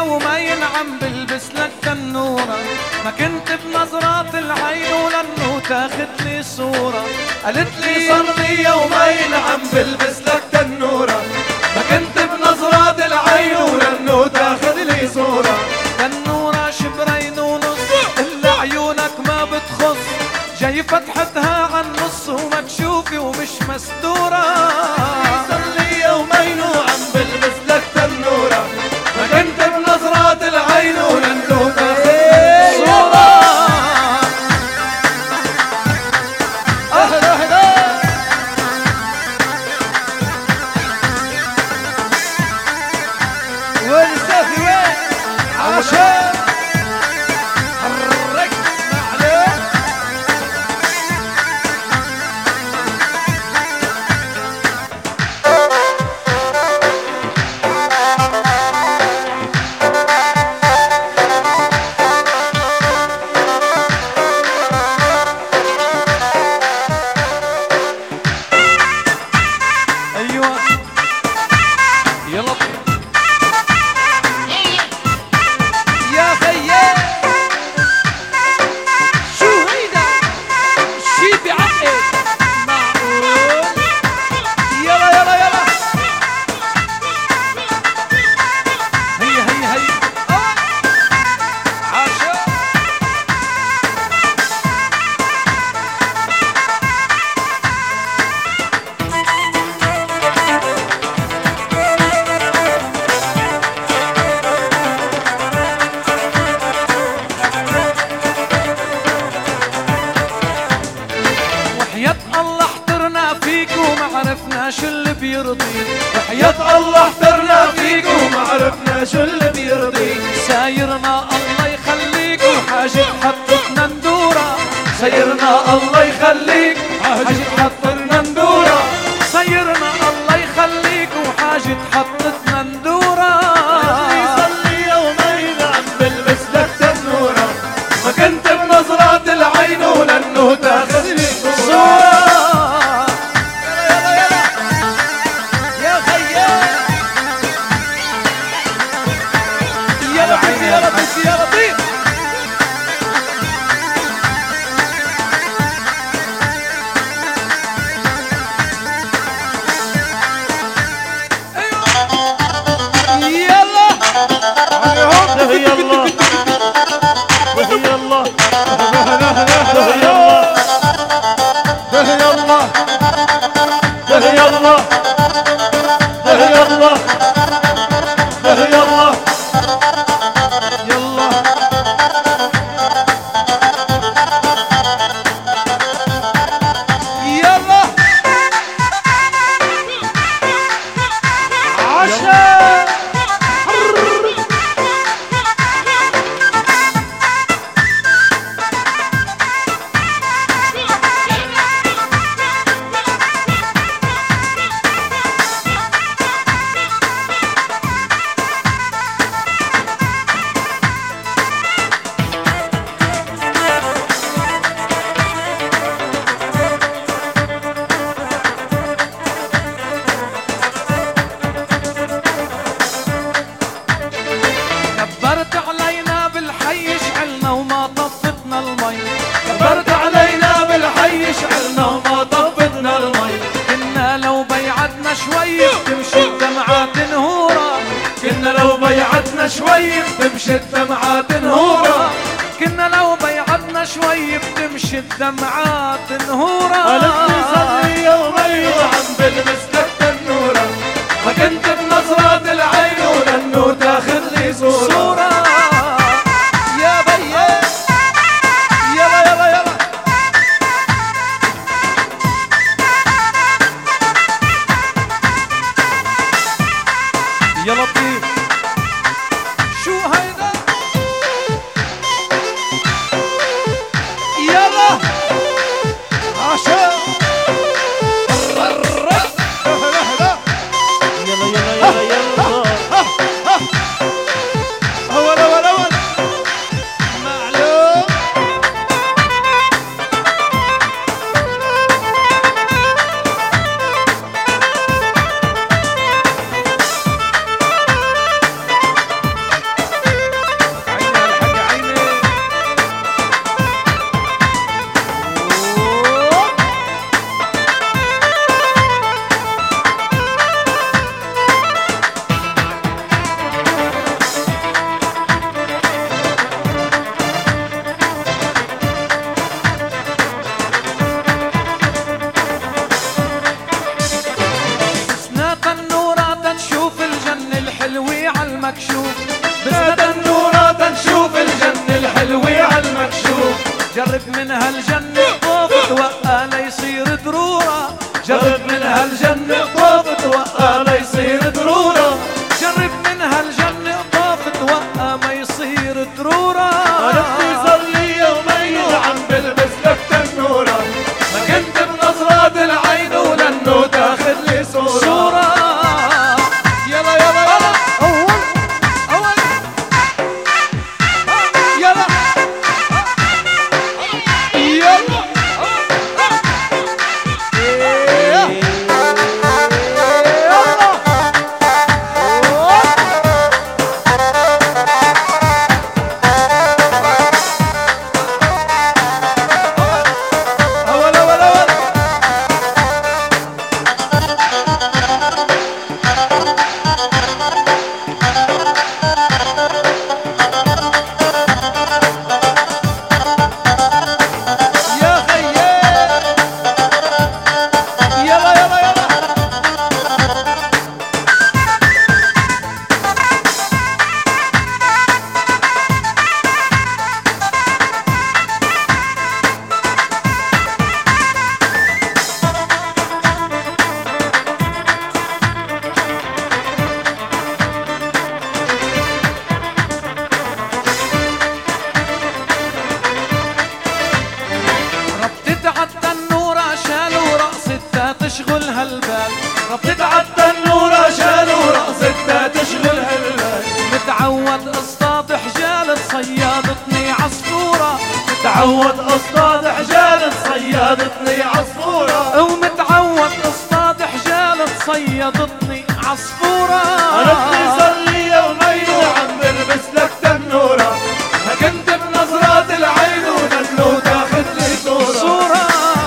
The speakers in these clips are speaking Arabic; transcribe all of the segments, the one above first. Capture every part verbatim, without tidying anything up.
يومين عم بلبس لك تنورة، ما كنت بنظرات العين ولنو تاخد لي صورة. قالت لي صار لي يومين عم بلبس لك تنورة، ما كنت بنظرات العين ولنو تاخد لي صورة. تنورة شبرين ونص إلا عيونك ما بتخص، جاي فتحتها عالنص ومكشوفة ومش مستورة. صار لي يومين وعم بلبس لك تنورة، ما كنت بنظرات العين ولنو تاخد لي صورة. أهلا أهلا وين السافي وين عشان حرك معلم. أيوة يلا يا خيال شو هيدا شي بعقل معقول. يلا يلا يلا هيا هيا هيا آه. عاشا وحياة الله احترنا فيك وما عرفنا شو اللي بيرضيك. وحياة الله احترنا فيك وما عرفنا شو اللي بيرضيك. سايرنا الله يخليك وحاجة حطتنا ندورة. سيرنا الله يخليك حاجة حطتنا ندورة. سيرنا الله يخليك وحاجة حطتنا ندورة. صار لي يومين عم بلبس لك تنورة، ما كنت بنظرات العين ولنو تاخذ لي صورة. يلا يلا يا خيال يا لطيف يا لطيف يا لطيف. يلا ده يلا ده يلا ده يلا ده يلا ده يلا ده يلا ده يلا يلا يلا عشان كبرت علينا بالحي شعلنا وما طفتنا المي. كبرت علينا بالحي شعلنا وما طفتنا المي. كنا لو بيعدنا شوي بتمشي الدمعات نهورة. كنا لو بيعتنا شوي بتمشي الدمعات نهورة. كنا لو بيعدنا شوي بتمشي الدمعات نهورة. قالت لي صار لي يومين وعم بلبس لك تنورة، ما كنت بنظرات العين ولنو تاخذ لي صورة. صورة يا بيي يلا يلا يلا يا لطيف شو هيدا يلا عشان جرب من هالجنة طوف توقع ليصير درورة، جرب من هالجنة طوف توقع ليصير درورة، جرب من هالجنة طوف توقع ما يصير درورة. قالتلي صار لي يومين وعم بلبس لك تنورة، ما كنت بنظرات العين ولانه تاخذ لي صورة, صورة. يلا يلا يلا أول أول يلا يلا تشغل هالبال، ربطت عالتنورة شالوا رقصتها تشغل هالبال، متعود اصطاد حجال صيادتني عصفورة، متعود اصطاد حجال صيادتني عصفورة، ومتعود اصطاد حجال صيادتني عصفورة. قالتلي صار لي يومين وعم بلبس لك تنورة، ما كنت بنظرات العين ولانه تاخذ لي صورة, صورة.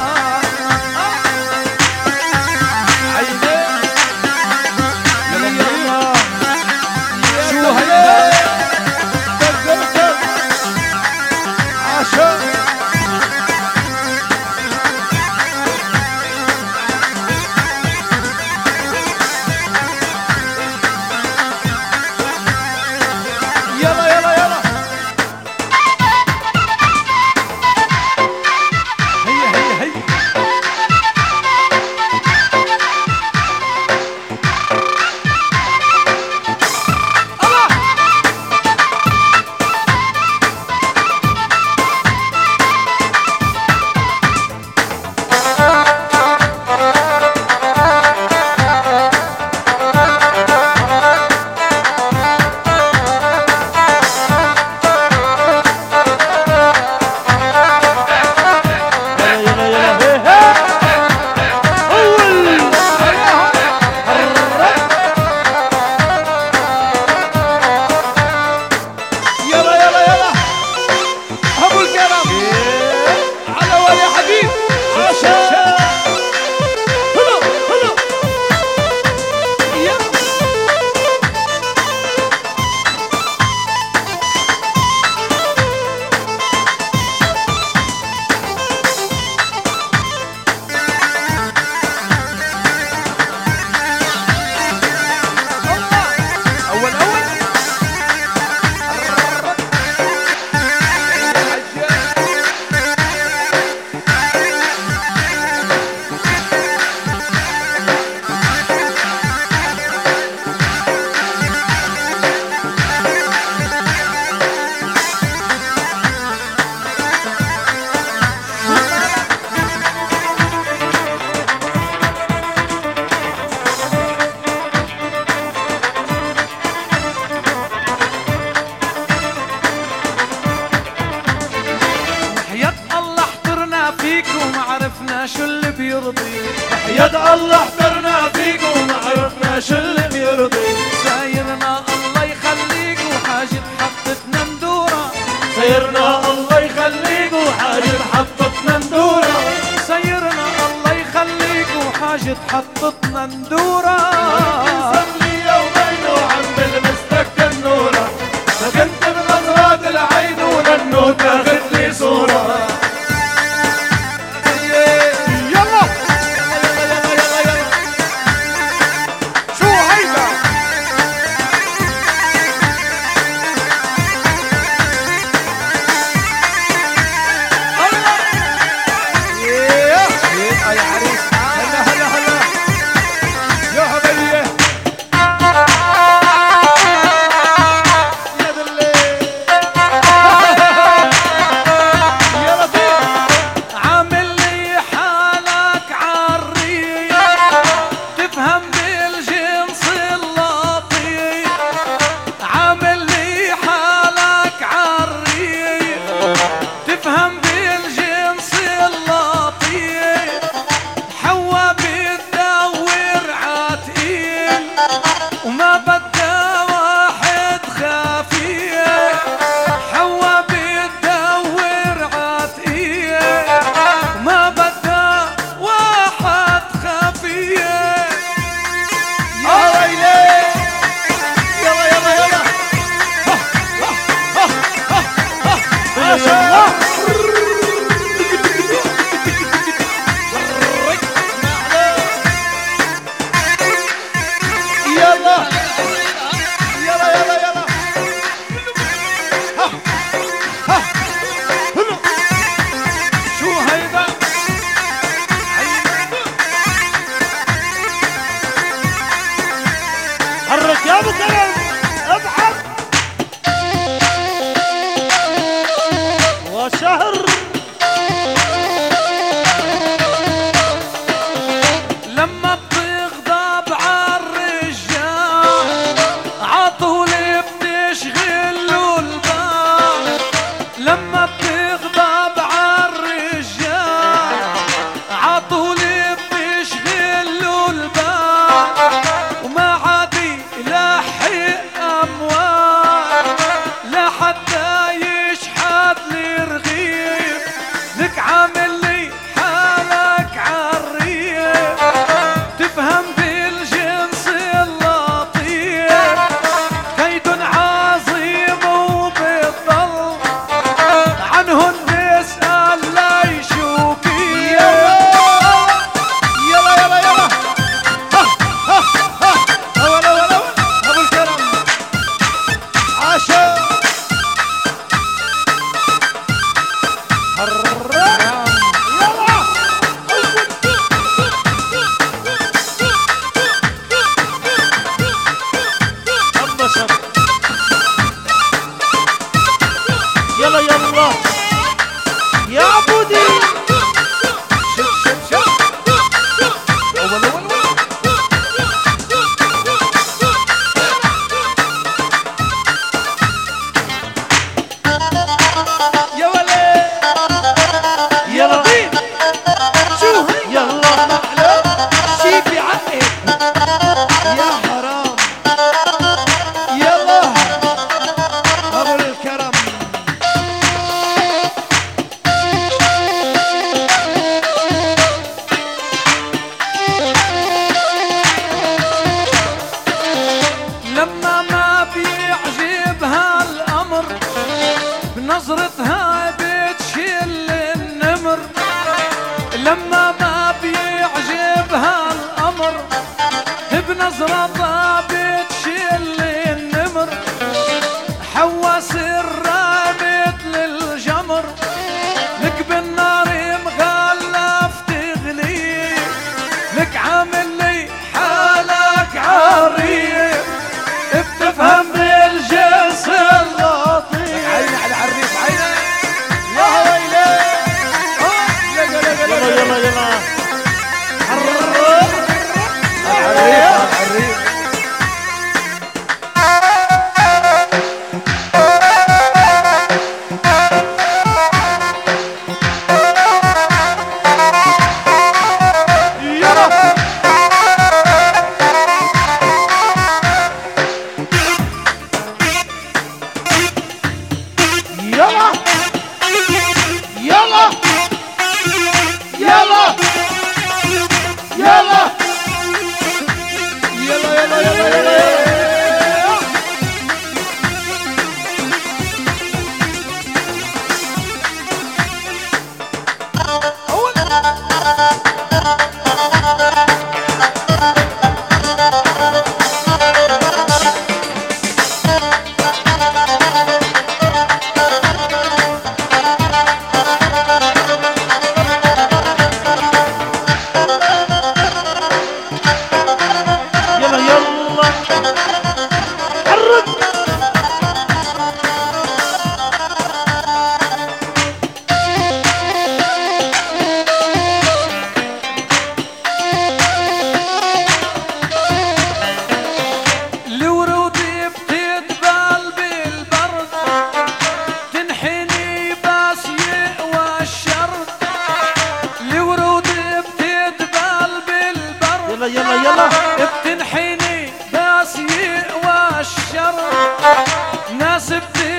شو اللي بيرضي، وحياة الله احترنا فيك وما عرفنا شو اللي بيرضي، سايرنا الله يخليك وحاجة حطتنا ندورة، سايرنا الله يخليك وحاجة حطتنا ندورة، سايرنا الله يخليك وحاجة حطتنا ندورة. صار لي يومين وعم بلبس لك تنورة، ما كنت بنظرات العين ولانه تاخذ لي صورة.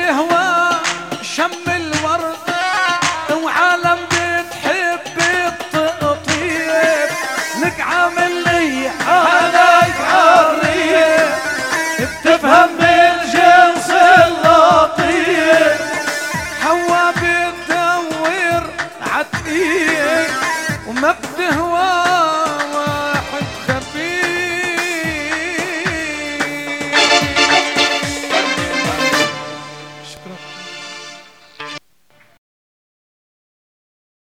بتهوى شم الورد وعالم بتحب التقطيب لك عامل لي حالك عريب بتفهم بالجنس اللطيف حوا بتدور عتقيك وما بتهوى